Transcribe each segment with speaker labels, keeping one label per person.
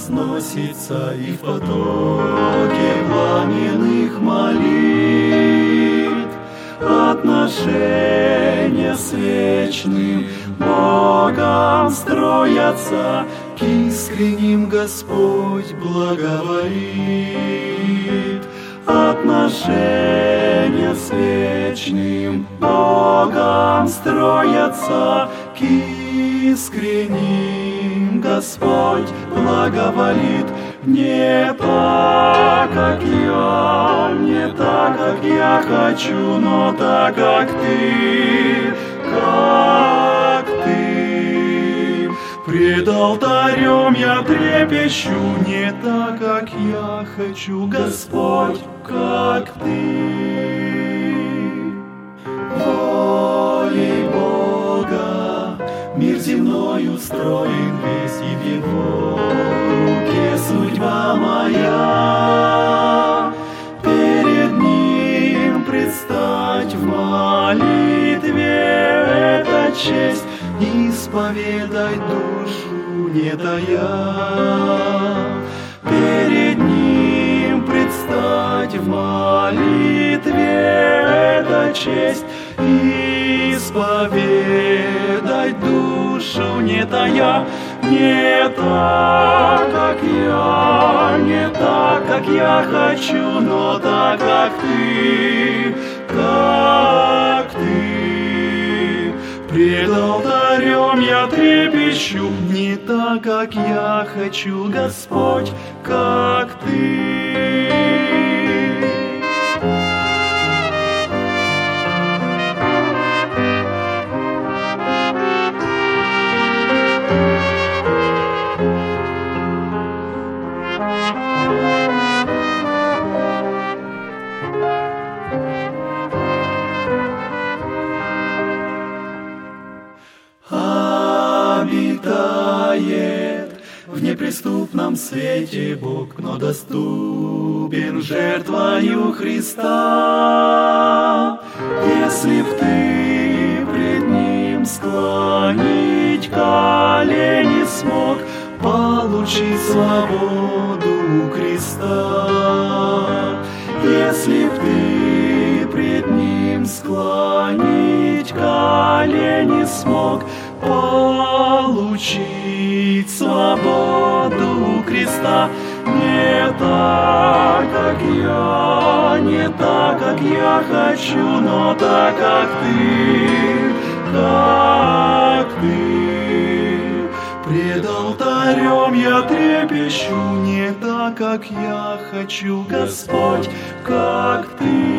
Speaker 1: возносится и в потоке пламенных молитв. Отношения с вечным Богом строятся, к искренним Господь благоволит. Отношения с вечным Богом строятся, к искренним Господь благоволит. Не так, как я, не так, как я хочу, но так, как ты, как ты. Пред алтарем я трепещу, не так, как я хочу, Господь, как ты. Волей Бога мир земной устроен весь, и в Его руке судьба моя. Перед Ним предстать в молитве — это честь, исповедать душу не тая. Перед Ним предстать в молитве — это честь, исповедать душу не тая. Не так, как я, не так, как я хочу, но так, как ты, как ты. Пред алтарем я трепещу, не так, как я хочу, Господь, как ты. Обитает в неприступном свете Бог, но доступен жертвою Христа. Если б ты пред Ним склонить колени смог, получить свободу у креста. Если б ты пред Ним склонить колени смог, получить свободу у креста. Не так, как я, не так, как я хочу, но так, как ты, как ты. Пред алтарем я трепещу, не так, как я хочу, Господь, как ты.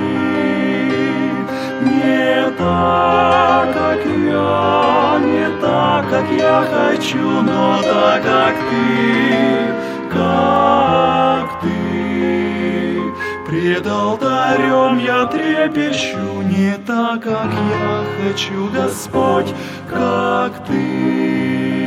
Speaker 1: Не так, как я, не так, как я хочу, но так, как ты, как ты. Пред алтарем я трепещу, не так, как я хочу, Господь, как ты.